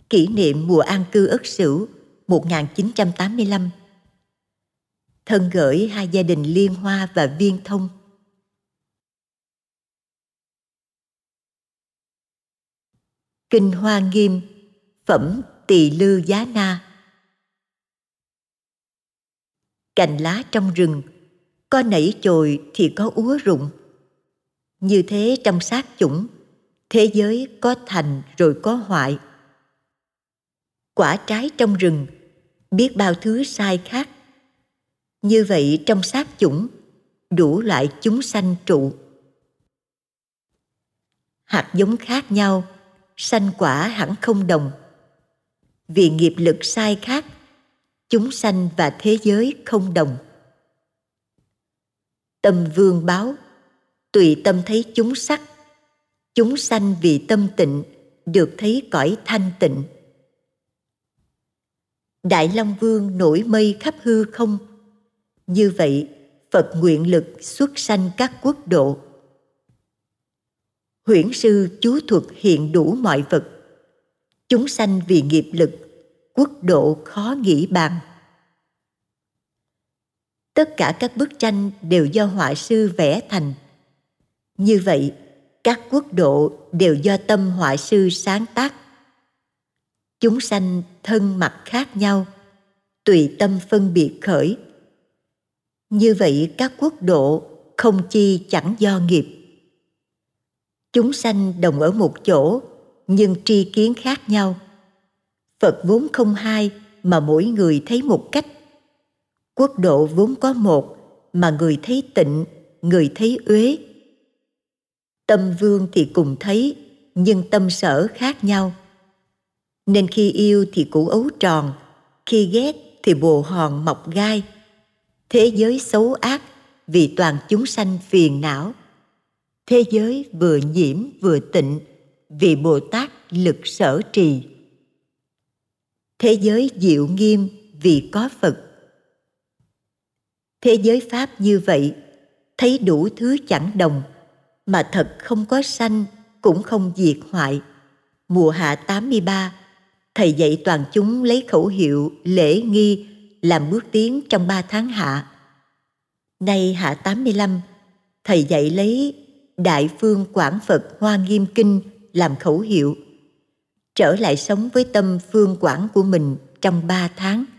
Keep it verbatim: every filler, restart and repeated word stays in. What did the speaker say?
Kỷ niệm mùa an cư Ất Sửu một nghìn chín trăm tám mươi lăm. Thân gửi hai gia đình Liên Hoa và Viên Thông. Kinh Hoa Nghiêm, phẩm Tỳ Lư Giá Na. Cành lá trong rừng, có nảy chồi thì có úa rụng. Như thế trong sát chủng, thế giới có thành rồi có hoại. Quả trái trong rừng, biết bao thứ sai khác. Như vậy trong sát chủng, đủ loại chúng sanh trụ. Hạt giống khác nhau, sanh quả hẳn không đồng. Vì nghiệp lực sai khác, chúng sanh và thế giới không đồng. Tâm vương báo, tùy tâm thấy chúng sắc. Chúng sanh vì tâm tịnh, được thấy cõi thanh tịnh. Đại Long Vương nổi mây khắp hư không. Như vậy, Phật nguyện lực xuất sanh các quốc độ. Huyễn sư chú thuật hiện đủ mọi vật. Chúng sanh vì nghiệp lực, quốc độ khó nghĩ bàn. Tất cả các bức tranh đều do họa sư vẽ thành. Như vậy, các quốc độ đều do tâm họa sư sáng tác. Chúng sanh thân mặt khác nhau, tùy tâm phân biệt khởi. Như vậy các quốc độ không chi chẳng do nghiệp. Chúng sanh đồng ở một chỗ, nhưng tri kiến khác nhau. Phật vốn không hai, mà mỗi người thấy một cách. Quốc độ vốn có một, mà người thấy tịnh, người thấy uế. Tâm vương thì cùng thấy, nhưng tâm sở khác nhau. Nên khi yêu thì củ ấu tròn, khi ghét thì bồ hòn mọc gai. Thế giới xấu ác vì toàn chúng sanh phiền não. Thế giới vừa nhiễm vừa tịnh vì Bồ Tát lực sở trì. Thế giới diệu nghiêm vì có Phật. Thế giới Pháp như vậy, thấy đủ thứ chẳng đồng, mà thật không có sanh, cũng không diệt hoại. Mùa hạ tám mươi ba, Thầy dạy toàn chúng lấy khẩu hiệu lễ nghi làm bước tiến trong ba tháng hạ. Nay hạ tám mươi lăm, Thầy dạy lấy Đại Phương Quảng Phật Hoa Nghiêm Kinh làm khẩu hiệu, trở lại sống với tâm phương quảng của mình trong ba tháng.